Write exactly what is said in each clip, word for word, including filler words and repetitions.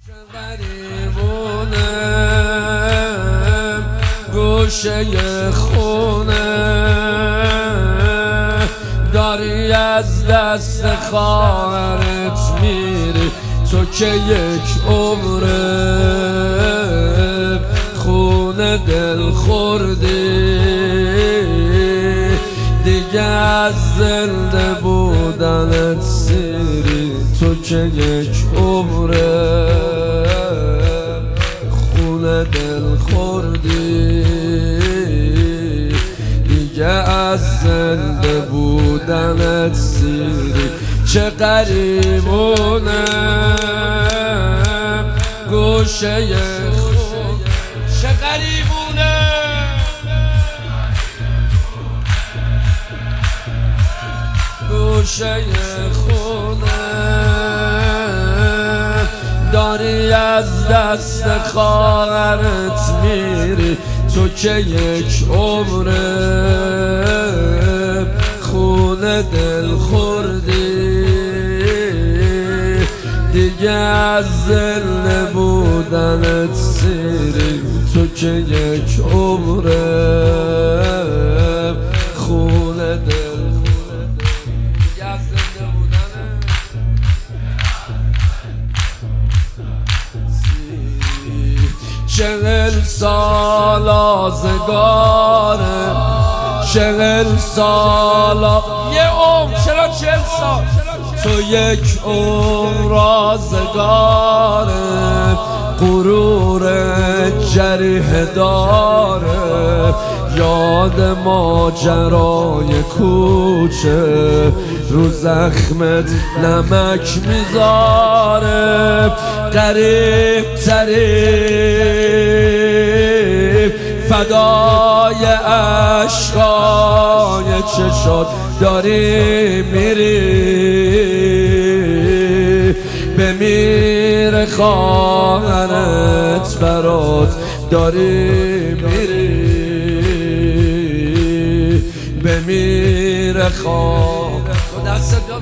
غریبونم گوشه خونه داری از دست خواهرت میری تو که یک عمره خونه دل خوردی دیگه از زنده بودنت سیری تو که یک عمره خونه دل خوردی دیگه از زنده بودنت سیری چه غریبونم گوشه خود چه غریبونم گوشه خونه داری از دست خواهرت میری تو که یک عمره خونه دل خوردی دیگه از زنده بودنت سیری تو که یک عمره خونه دل دیگه از زنده بودنت سیری چهل سال آزگاره چهل سال یه عمر چرا چهل سال تو یک عمر آزگاره غرور جریح داره یاد ماجرای کوچه رو زخمت نمک میذاره قریب تریب فدای عشقای چشات داری میری بمیر خواهرت برات داری میری بمیر خواهرت دست بیاد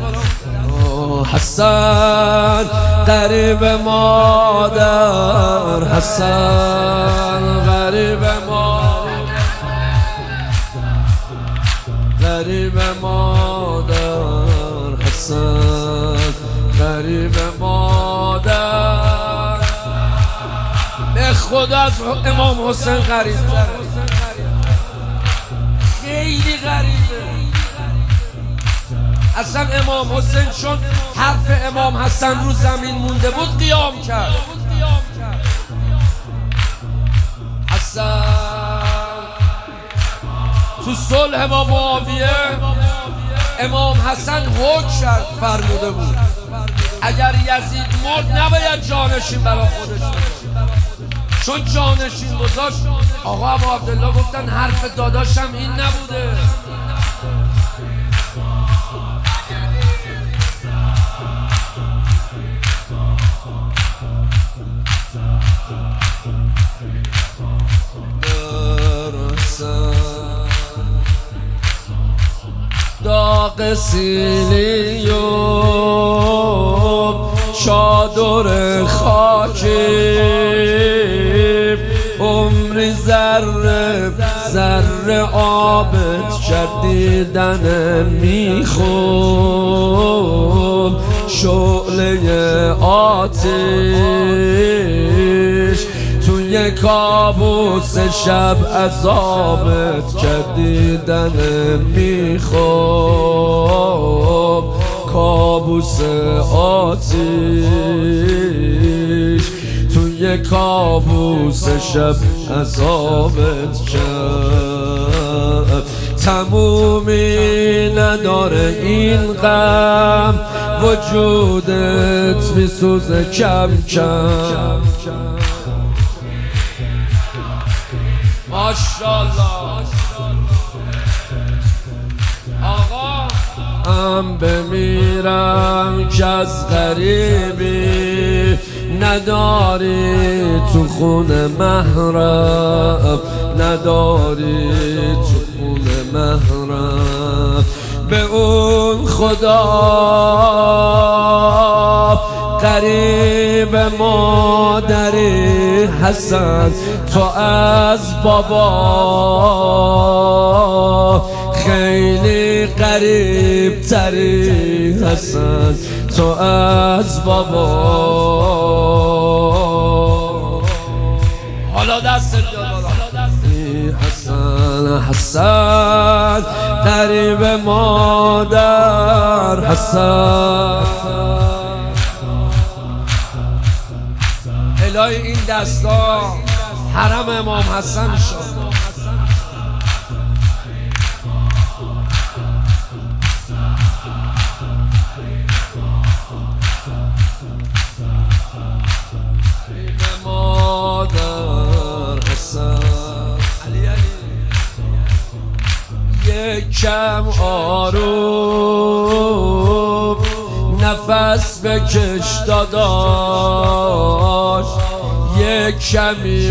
حسن غریب مادر حسن غریب مادر غریب مادر حسن غریب مادر به خدا از امام حسین غریب خیلی غریبه اصلا امام حسین چون حرف امام حسن رو زمین مونده بود قیام کرد حسن تو صلح با معاویه امام حسن حکم کرد فرموده بود اگر یزید مرد نباید جانشین برا خودش چون جانشین گذاشت آقا ابو عبدالله گفتن حرف داداشم این نبوده داغ سیلی و چادر خاکی عمری ذره ذره آبت شدیدن میخوب شعله آتش توی کابوس شب عذابت کردیدن میخواب کابوس آتش توی کابوس شب عذابت کرد تمومی نداره این غم وجودت میسوزه کم کم ماشاءالله آقا هم بمیرم که از غریبی نداری تو خونه محرم نداری تو خونه محرم به اون خدا غریب مادر حسن تو از بابا خیلی غریب تری حسن تو از بابا. حالا دست حسن حسن غریب مادر حسن. الهی این دستا حرم امام حسن شد. کم آروم نفس بکش داداش، یک کمی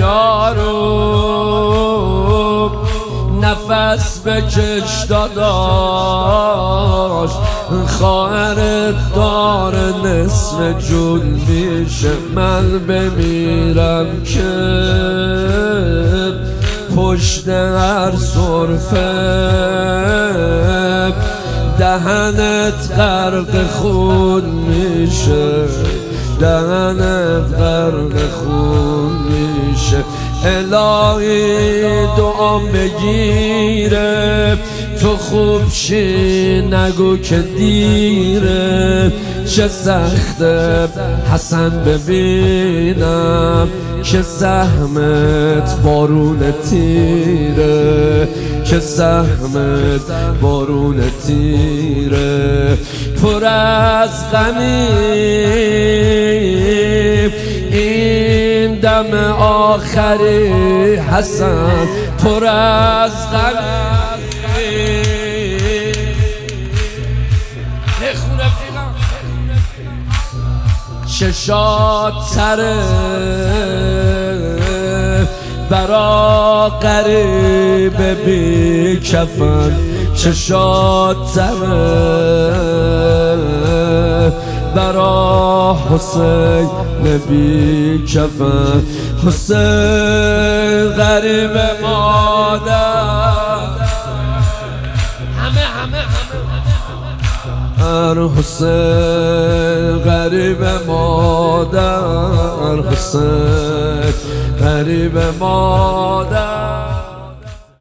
آروم نفس بکش داداش. خواهرت داره نصف جون میشه، من بمیرم که پشت هر صرفه دهنت غرق خون میشه، دهنت غرق خون میشه. الهی دعام بگیره تو خوب شی نگو که دیره. چه سخته حسن ببینم که سهمت بارون تیره، که سهمت بارون تیره. پر از غمی این دم آخری حسن، پر از غمی چشات تره برا غریب بی کفن، چشات تره برا حسین بی کفن. حسین غریب مادر همه همه همه حسین غریب مادر، حسین غریب مادر.